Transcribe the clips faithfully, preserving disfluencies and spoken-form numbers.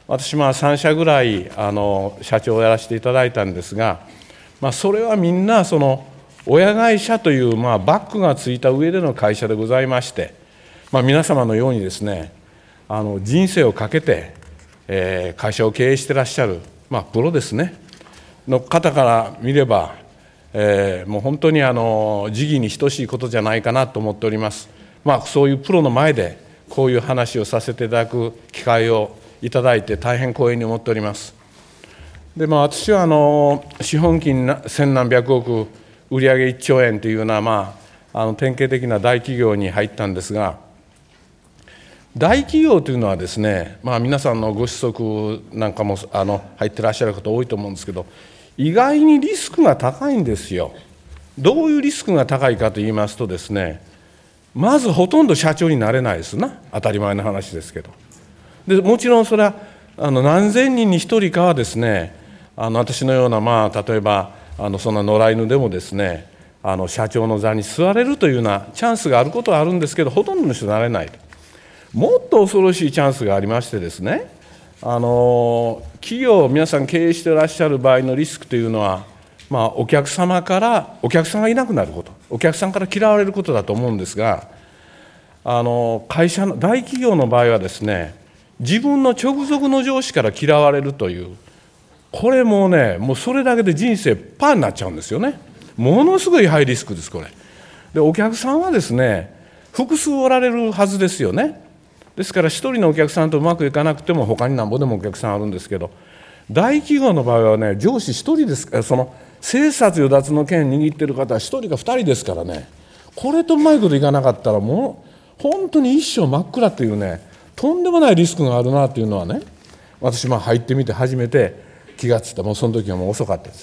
私まあさんしゃぐらいあの社長をやらせていただいたんですが、まあ、それはみんなその親会社というまあバックがついた上での会社でございまして、まあ、皆様のようにですね、あの人生をかけて、えー、会社を経営していらっしゃる、まあ、プロですねの方から見れば、えー、もう本当にあの時義に等しいことじゃないかなと思っております。まあ、そういうプロの前でこういう話をさせていただく機会をいただいて大変光栄に思っております。で、まあ、私はあの資本金千何百億売上いっちょうえんというような、まあ、あの典型的な大企業に入ったんですが、大企業というのはですね、まあ、皆さんのご子息なんかもあの入ってらっしゃる方多いと思うんですけど、意外にリスクが高いんですよ。どういうリスクが高いかといいますとですね、まずほとんど社長になれないですな、当たり前の話ですけど。でもちろんそれはあの何千人に一人かはですね、あの私のような、まあ、例えばあのそんな野良犬でもですね、あの社長の座に座れるというようなチャンスがあることはあるんですけど、ほとんどの人はなれない。もっと恐ろしいチャンスがありましてですね、あの企業を皆さん経営していらっしゃる場合のリスクというのは、まあ、お客様からお客さんがいなくなること、お客さんから嫌われることだと思うんですが、あの会社の大企業の場合はですね、自分の直属の上司から嫌われるという、これもうね、もうそれだけで人生パーになっちゃうんですよね。ものすごいハイリスクです、これ。で、お客さんはですね、複数おられるはずですよね。ですから、一人のお客さんとうまくいかなくても、他になんぼでもお客さんあるんですけど、大企業の場合はね、上司一人ですから、その生殺与奪の権握っている方は一人か二人ですからね、これとうまいこといかなかったら、もう本当に一生真っ暗というね、とんでもないリスクがあるなというのはね、私、まあ入ってみて初めて気がついた、もうその時はもう遅かったです、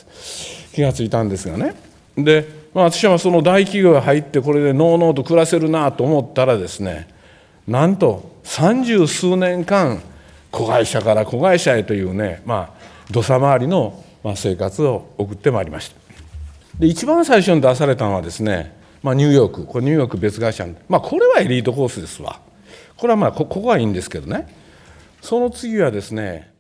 気がついたんですがね。で、まあ、私はその大企業が入って、これでのうのうと暮らせるなと思ったらですね、なんと三十数年間、子会社から子会社へというね、まあ、土佐回りの生活を送ってまいりました。で、一番最初に出されたのはですね、まあ、ニューヨーク、これニューヨーク別会社、まあ、これはエリートコースですわ。これはまあここはいいんですけどね、その次はですね、